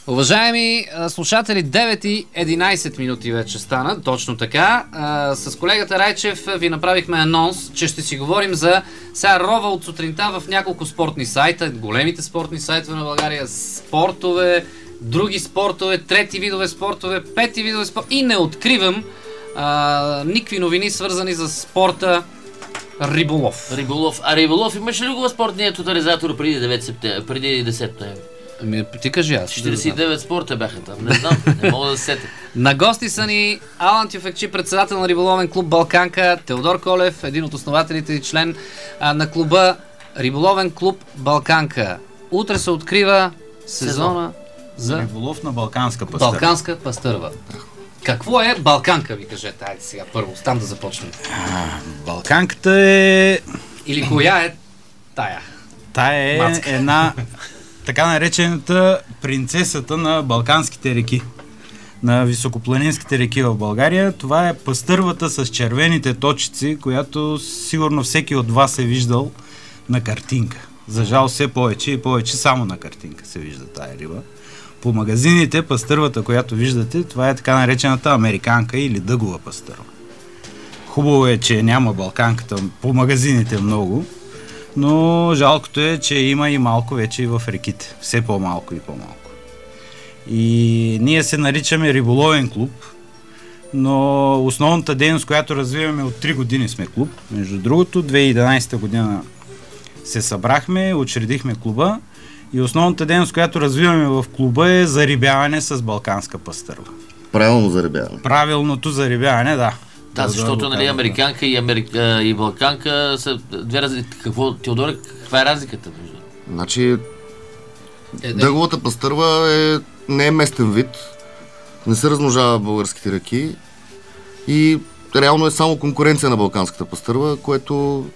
Уважаеми слушатели, 9:11 минути вече стана, точно така. С колегата Райчев ви направихме анонс, че ще си говорим за сега рова от сутринта в няколко спортни сайта, големите спортни сайтове на България, спортове, други спортове, трети видове спортове, пети видове спортове и не откривам никакви новини свързани с спорта риболов. Риболов имаш ли го спортния тотализатор преди 10 ноември? Ти кажи аз. 49 спорта бяха там, не знам, не мога да се сетя. На гости са ни Алан Тюфекчи, председател на риболовен клуб Балканка, Теодор Колев, един от основателите и член на клуба Риболовен клуб Балканка. Утре се открива сезона за риболов на балканска пастърва. Балканска пастърва. Какво е Балканка, ви кажете? Айде сега първо, там да започнем. Балканката е... Или коя е тая? Тая е Мацка. Една така наречената принцесата на балканските реки, на високопланинските реки в България. Това е пастървата с червените точици, която сигурно всеки от вас е виждал на картинка. За жал все повече и повече само на картинка се вижда тая риба. По магазините пастървата, която виждате, това е така наречената американка или дъгова пастърва. Хубаво е, че няма балканката по магазините много, но жалкото е, че има и малко вече и в реките. Все по-малко и по-малко. И ние се наричаме риболовен клуб, но основната дейност, която развиваме от 3 години сме клуб. Между другото, 2011 година се събрахме, учредихме клуба и основната дейност, която развиваме в клуба е зарибяване с балканска пастърва. Правилно зарибяване. Правилното зарибяване, да. Да, защото нали, американка и балканка са две разлики. Теодор, каква е разликата? Значи, дъговата пастърва не е местен вид, не се размножава в българските реки и реално е само конкуренция на балканската пастърва, което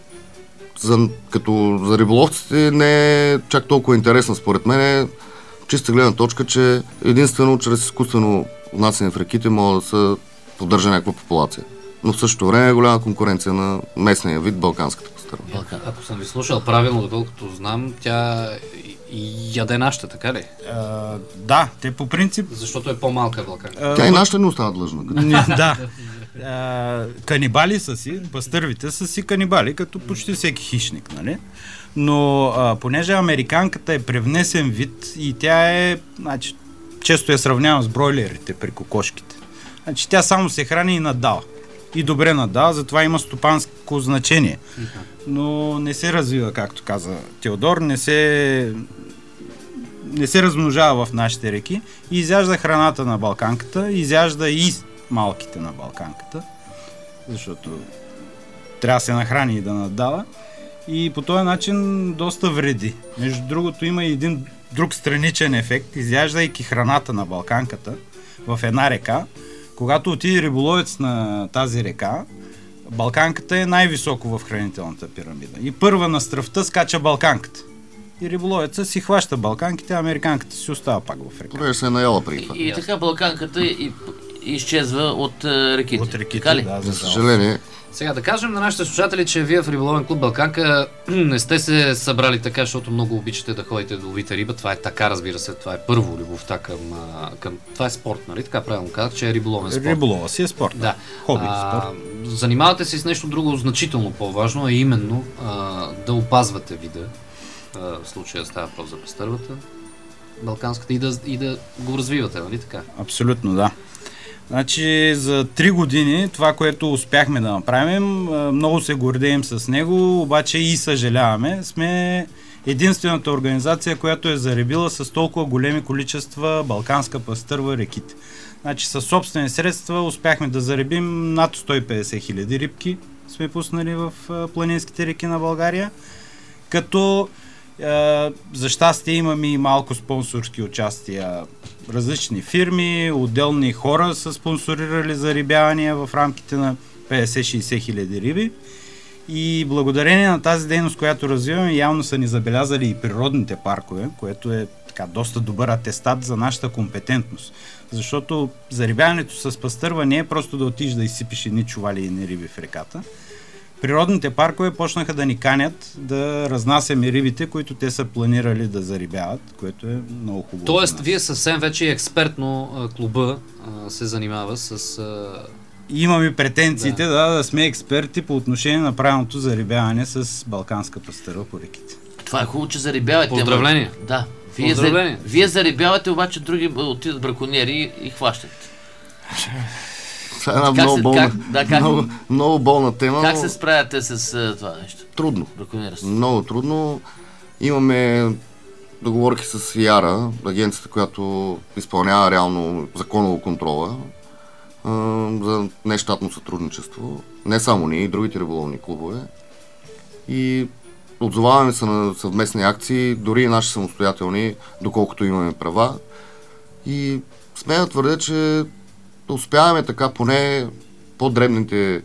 като за риболовците не е чак толкова интересно според мен. Е чиста гледна точка, че единствено чрез изкуствено внасяне в реките може да се поддържа някаква популация. Но в същото време е голяма конкуренция на местния вид балканската пастърва. Ако съм ви слушал правилно, доколкото знам, тя яде нашата, така ли? Да, те по принцип... Защото е по-малка балканка. Тя и нашата не остава длъжна. Да. Канибали са си, пастървите са си канибали, като почти всеки хищник, нали? Но понеже американката е превнесен вид и тя е, значи, често я сравнявам с бройлерите при кокошките. Значи тя само се храни и наддава. И добре наддава, затова има стопанско значение. Но не се развива, както каза Теодор, не се размножава в нашите реки и изяжда храната на балканката, изяжда и малките на балканката, защото трябва да се нахрани и да наддава. И по този начин доста вреди. Между другото има и един друг страничен ефект, изяждайки храната на балканката в една река. Когато отиде риболовец на тази река, балканката е най-високо в хранителната пирамида. И първа на стръвта скача балканката. И риболовеца си хваща балканките, а американката си остава пак в река. Понеже се е наяла преди това. И така балканката изчезва от реките. От реките, да, за съжаление. Сега да кажем на нашите слушатели, че вие в риболовен клуб Балканка не сте се събрали така, защото много обичате да ходите да ловите риба. Това е така, разбира се, това е първо любовта към... Това е спорт, нали? Така правилно казах, че е риболовен спорт. Риболова си е спорт. Да. Хоби спорт. Занимавате се с нещо друго значително по-важно, а именно да опазвате вида. В случая става въпрос за пастървата, балканската и да го развивате, нали така? Абсолютно, да. Значи за 3 години това, което успяхме да направим, много се гордеем с него, обаче и съжаляваме. Сме единствената организация, която е зарибила с толкова големи количества балканска пастърва реките. Значи със собствени средства успяхме да зарибим над 150 хиляди рибки, сме пуснали в планинските реки на България, като за щастие имаме и малко спонсорски участия. Различни фирми, отделни хора са спонсорирали зарибявания в рамките на 50-60 хиляди риби. И благодарение на тази дейност, която развиваме, явно са ни забелязали и природните паркове, което е така доста добър атестат за нашата компетентност. Защото зарибяването с пастърва не е просто да отиш да изсипиш едни чували и едни риби в реката. природните паркове почнаха да ни канят да разнасяме рибите, които те са планирали да зарибяват, което е много хубаво. Тоест, вие съвсем вече експертно клуба се занимава с... И имаме претенциите да сме експерти по отношение на правилното зарибяване с балканска пастърва по реките. Това е хубаво, че зарибявате. Поздравления! Да. Вие зарибявате, обаче други отидат браконьери и хващат. Това е една много болна тема. Как се справяте с това нещо? Трудно. Браконьерство. Много трудно. Имаме договорки с Яра, агенцията, която изпълнява реално законово контрола за нещатно сътрудничество. Не само ние, и другите риболовни клубове. И отзоваваме се на съвместни акции, дори и наши самостоятелни, доколкото имаме права. И смея да твърдя, че успяваме така поне по-дребните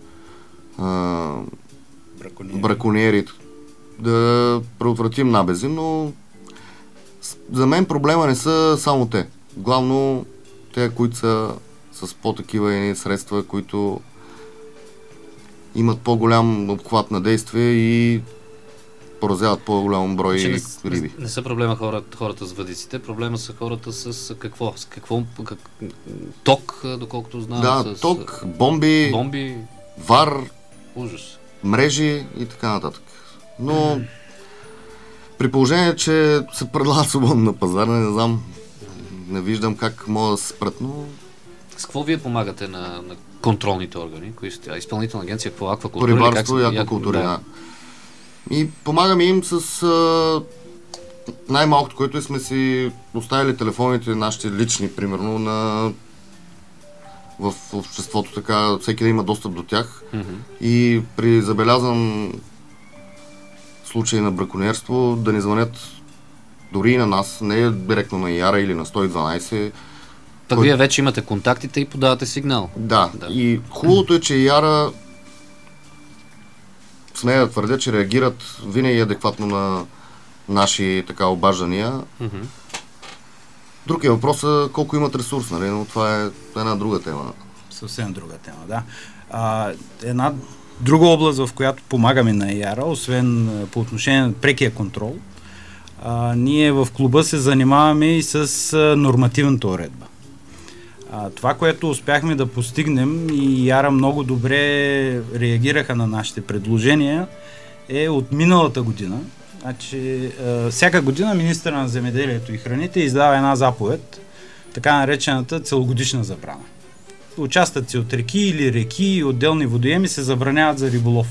браконьери да предотвратим набези, но за мен проблема не са само те. Главно те, които са с по-такива средства, които имат по-голям обхват на действие и поразяват по-голям брой риби. Не са проблема хората с въдиците, проблема са хората с какво? Ток, доколкото знам. Да, ток, бомби, вар, ужас, мрежи и така нататък. Но при положение, че се предлагат свободно на пазара, не знам, не виждам как мога да се спрат, но... С какво вие помагате на контролните органи? Кои сте? Изпълнителна агенция по аквакултура? По рибарство и аквакултура, да. И помагаме им с най-малкото, което сме си оставили телефоните, нашите лични, примерно, в обществото, така, всеки да има достъп до тях. И при забелязан случай на браконьерство да ни звънят дори и на нас, не директно на Яра или на 112. Вие вече имате контактите и подавате сигнал. Да. И хубавото е, че Яра, смея да твърдя, че реагират винаги адекватно на наши така обаждания. Друг е въпросът колко имат ресурс, нали? Но това е една друга тема. Съвсем друга тема, да. Една друга област, в която помагаме на Яра, освен по отношение на прекия контрол, ние в клуба се занимаваме и с нормативната уредба. Това, което успяхме да постигнем и Яра много добре реагираха на нашите предложения, е от миналата година. Значи, всяка година министъра на земеделието и храните издава една заповед, така наречената целогодишна забрана. Участъци от реки или реки и отделни водоеми се забраняват за риболов.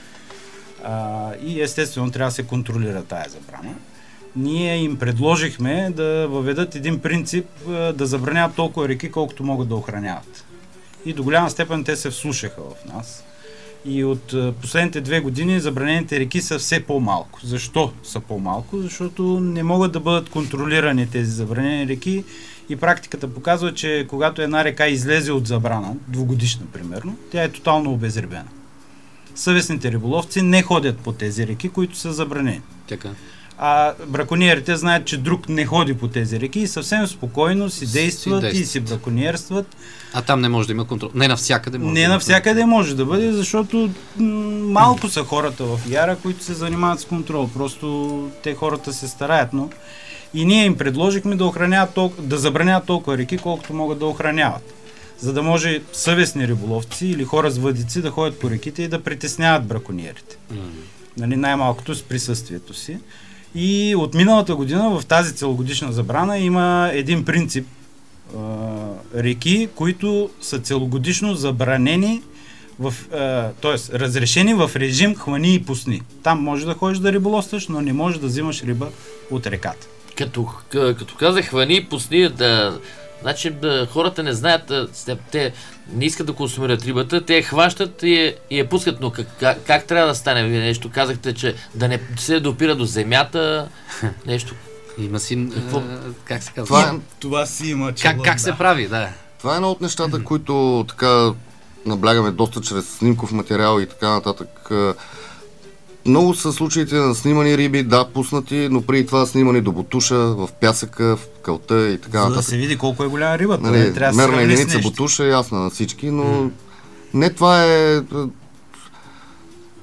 И естествено трябва да се контролира тая забрана. Ние им предложихме да въведат един принцип да забраняват толкова реки, колкото могат да охраняват. И до голяма степен те се вслушаха в нас. И от последните 2 години забранените реки са все по-малко. Защо са по-малко? Защото не могат да бъдат контролирани тези забранени реки и практиката показва, че когато една река излезе от забрана, 2-годишна примерно, тя е тотално обезрибена. Съвестните риболовци не ходят по тези реки, които са забранени. Така. А браконьерите знаят, че друг не ходи по тези реки и съвсем спокойно си действат и си браконьерстват. А там не може да има контрол. Не навсякъде може. Не навсякъде може да бъде, защото малко са хората в Яра, които се занимават с контрол. Просто те хората се стараят, но и ние им предложихме да забраняват толкова реки, колкото могат да охраняват. За да може съвестни риболовци или хора с въдици да ходят по реките и да притесняват браконьерите. Нали, най-малкото с присъствието си. И от миналата година в тази целогодишна забрана има един принцип. Реки, които са целогодишно забранени, т.е. разрешени в режим хвани и пусни. Там може да ходиш да риболовстваш, но не можеш да взимаш риба от реката. Като казах хвани и пусни, значи хората не знаят, те не искат да консумират рибата, те я хващат и я пускат, но как трябва да стане? Вие нещо казахте, че да не се допира до земята, нещо. Има си, как се казва? Това си има как се прави, да. Това е едно от нещата, които така наблягаме доста чрез снимков материал и така нататък. Много са случаите на снимани риби, да, пуснати, но преди това снимани до бутуша, в пясъка, в кълта и така нататък. За да се види колко е голяма рибата. Нали, мерна единица бутуша е ясна на всички, но не това е...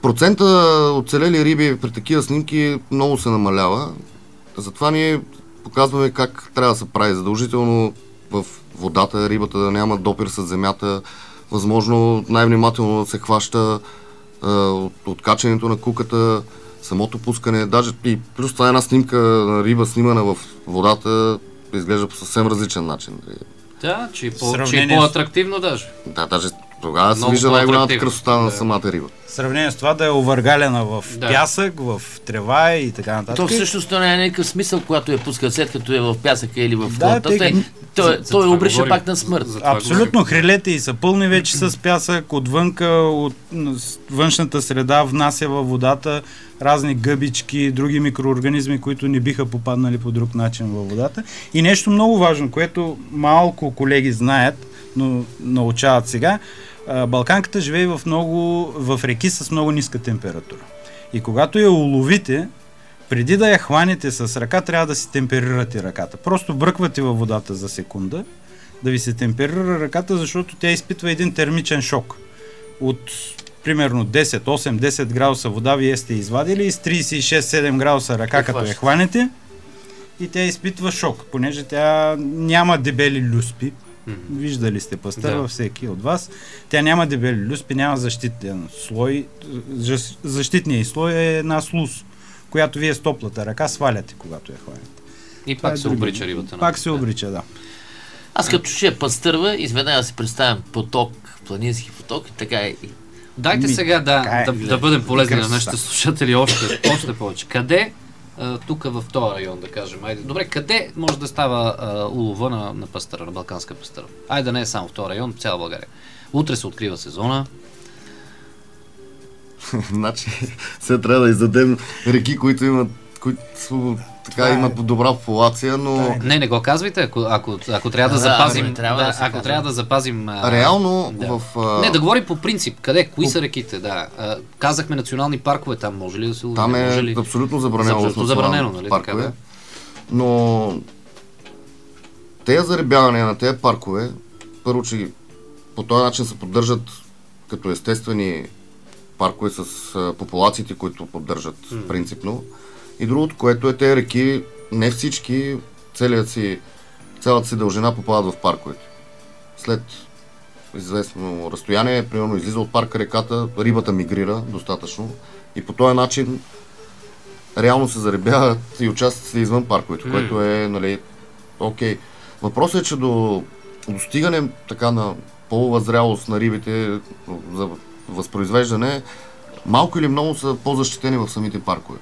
процента оцелели риби при такива снимки много се намалява. Затова ние показваме как трябва да се прави задължително в водата, рибата да няма допир с земята, възможно най-внимателно да се хваща от каченето на куката, самото пускане, даже и плюс това една снимка на риба снимана в водата изглежда по съвсем различен начин. Да, че е по-атрактивно даже. Да, даже тогава се вижда най-голямата красота на самата риба. В сравнение с това да е овъргалена в пясък, в трева и така нататък. То всъщност то не е никакъв смисъл, когато я пускат, след като е в пясъка или в водата. Той обрича пак на смърт. Абсолютно, хрелете и са пълни вече с пясък, отвънка, от външната среда внася във водата разни гъбички, други микроорганизми, които не биха попаднали по друг начин във водата. И нещо много важно, което малко колеги знаят, но научават сега, балканката живее в реки с много ниска температура. И когато я уловите, преди да я хванете с ръка, трябва да си темперирате ръката. Просто бръквате във водата за секунда, да ви се темперира ръката, защото тя изпитва един термичен шок. От примерно 8-10 градуса вода вие сте извадили и с 36-7 градуса ръка, като я хванете, и тя изпитва шок, понеже тя няма дебели люспи. Виждали сте пастър във всеки от вас. Тя няма дебели люспи, няма защитен слой. Защитният слой е една слуз, която вие с топлата ръка сваляте, когато я хванете. И пак се обрича рибата. Пак се обрича, да. Аз като чуя пастърва, изведнъж си представям поток, планински поток и така и... Дайте сега да бъдем полезни на нашите слушатели още повече. Къде, тук в този район, да кажем, добре, къде може да става улова на пастъра, на балканска пастъра? Да не е само в този район, в цяла България. Утре се открива сезона. Значи, сега трябва да издадем реки, които имат имат добра популация, но... Не го казвайте, ако трябва да запазим... Ако трябва да запазим... Реално Не, да говорим по принцип. Къде? Кои са реките? Да. Казахме национални паркове, там може ли да се лови? Там е абсолютно забранено в националните паркове. Така, но тези зарибявания на тези паркове, първо, че по този начин се поддържат като естествени паркове с популациите, които поддържат принципно. И другото, което е, тези реки, не всички, цялата си дължина попадат в парковете. След известно разстояние, примерно излиза от парка реката, рибата мигрира достатъчно и по този начин реално се зарибяват и участъците извън парковете, което е, окей. Въпросът е, че до достигане така на полувъзрялост на рибите за възпроизвеждане, малко или много са по-защитени в самите паркове.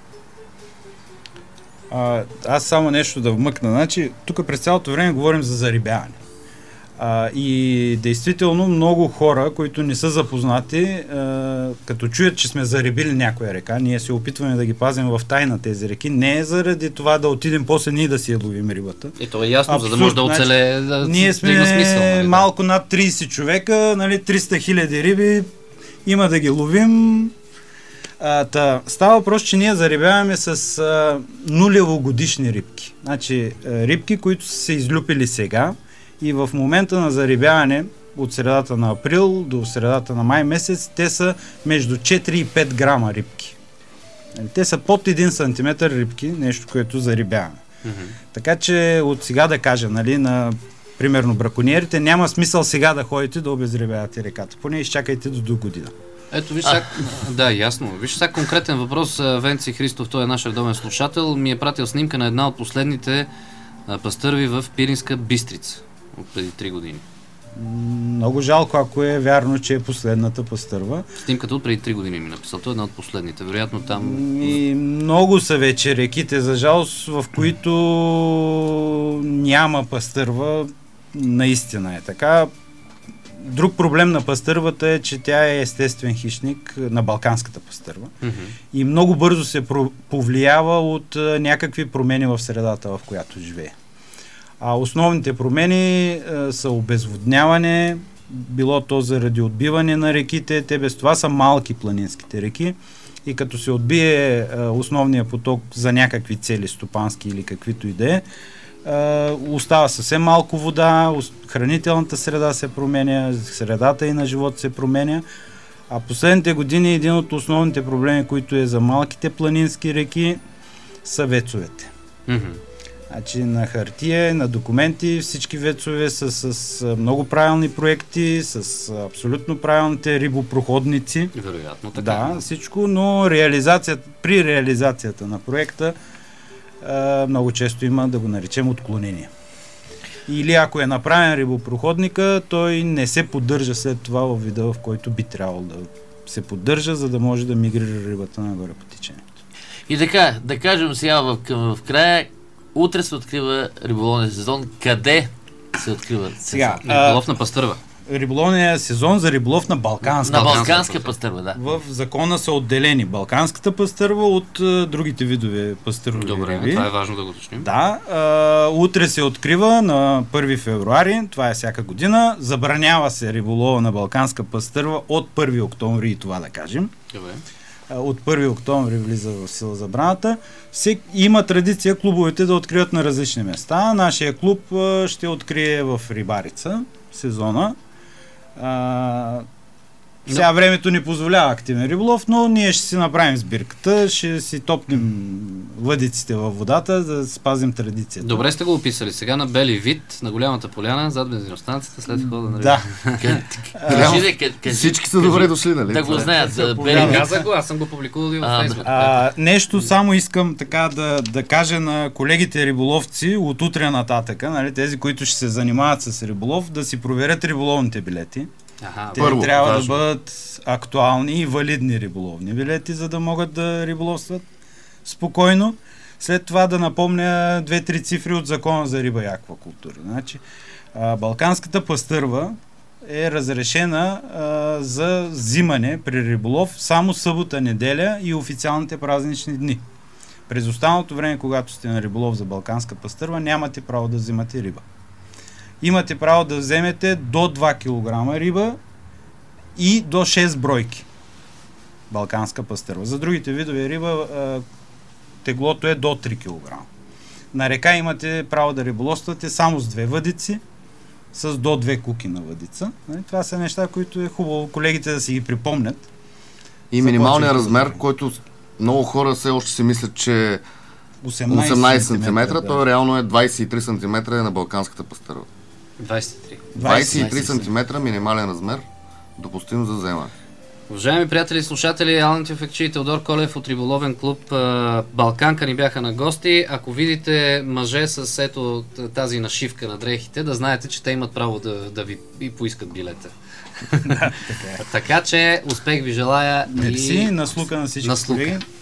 Аз само нещо да вмъкна. Значи, тук през цялото време говорим за зарибяване. И действително много хора, които не са запознати, като чуят, че сме зарибили някоя река, ние се опитваме да ги пазим в тайна тези реки, не е заради това да отидем после ние да си я ловим рибата. То е ясно, за да може да оцелее, ние сме има смисъл, малко над 30 човека, 300 хиляди риби, има да ги ловим. Става въпрос, че ние зарибяваме с нулевогодишни рибки. Значи рибки, които са се излюпили сега и в момента на зарибяване от средата на април до средата на май месец, те са между 4 и 5 грама рибки. Те са под 1 сантиметър рибки, нещо, което зарибяваме. Така че от сега да кажа, на примерно бракониерите, няма смисъл сега да ходите да обезрибявате реката. Поне изчакайте до година. Ето, виж сега, да, ясно. Виж сега конкретен въпрос. Венци Христов, той е наш редовен слушател, ми е пратил снимка на една от последните пастърви в Пиринска Бистрица от преди 3 години. Много жалко, ако е вярно, че е последната пастърва. Снимката от преди 3 години ми написал. Той е една от последните. Вероятно там... И много са вече реките, за жалост, в които няма пастърва. Наистина е така. Друг проблем на пастървата е, че тя е естествен хищник на балканската пастърва и много бързо се повлиява от някакви промени в средата, в която живее. Основните промени са обезводняване, било то заради отбиване на реките, те без това са малки планинските реки и като се отбие основния поток за някакви цели, стопански или каквито и да е, остава съвсем малко вода, хранителната среда се променя, средата и на живот се променя. А последните години един от основните проблеми, които е за малките планински реки, са вецовете. Значи на хартия, на документи всички вецове са с много правилни проекти, с абсолютно правилните рибопроходници. Вероятно така. Да, всичко, но при реализацията на проекта много често има, да го наречем, отклонение. Или ако е направен рибопроходника, той не се поддържа след това във вида, в който би трябвало да се поддържа, за да може да мигрира рибата нагоре по течението. И така, да кажем сега в края, утре се открива риболовния сезон. Къде се открива сега? Риболов на пастърва. Риболовния сезон за риболов на балканска. На балканска пастърва, да. В закона са отделени балканската пастърва от другите видове пастърви. Добре, това е важно да го уточним. Да, утре се открива на 1 февруари, това е всяка година. Забранява се риболова на балканска пастърва от 1 октомври и това да кажем. Добре. От 1 октомври влиза в сила забраната. Има традиция клубовете да откриват на различни места. Нашия клуб ще открие в Рибарица сезона. Сега времето ни позволява активен риболов, но ние ще си направим сбирката, ще си топнем въдиците във водата, да спазим традицията. Добре сте го описали. Сега на Бели вид, на голямата поляна, зад бензиностанцията, след входа на Да. Всички са добре дошли, нали? Да го знаят. Казах го, аз съм го публикувал и в Фейсбук. Нещо само искам така да кажа на колегите риболовци от утре нататъка, нали, тези, които ще се занимават с риболов, да си проверят риболовните билети. Те трябва да бъдат актуални и валидни риболовни билети, за да могат да риболовстват спокойно. След това да напомня 2-3 цифри от закона за риба и аквакултура. Значи, балканската пастърва е разрешена за взимане при риболов само събота, неделя и официалните празнични дни. През останалото време, когато сте на риболов за балканска пастърва, нямате право да взимате риба. Имате право да вземете до 2 кг риба и до 6 бройки балканска пастърва. За другите видове риба теглото е до 3 кг. На река имате право да риболовствате само с 2 въдици, с до 2 куки на въдица. Това са неща, които е хубаво колегите да си ги припомнят. И минималният размер, който много хора все още си мислят, че 18 см, той реално е 23 см на балканската пастърва. 23 см минимален размер, допустим за вземане. Уважаеми приятели и слушатели, Ален Тюфекчи и Теодор Колев от риболовен клуб Балканка ни бяха на гости. Ако видите мъже с ето тази нашивка на дрехите, да знаете, че те имат право да ви поискат билета. Да, така че успех ви желая. Мерси, наслука на всички колеги.